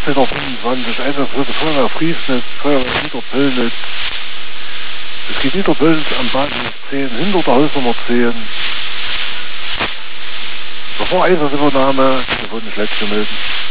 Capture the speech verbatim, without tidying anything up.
sechzehn Uhr fünfundzwanzig, Einsatzgruppe Feuerwehr Friesnitz, Feuerwehr Niederpöllnitz. Es geht Niederpöllnitz am Bahnhof zehn, hinter der Hausnummer zehn. Bevor Einsatzübernahme, telefonisch letzte melden.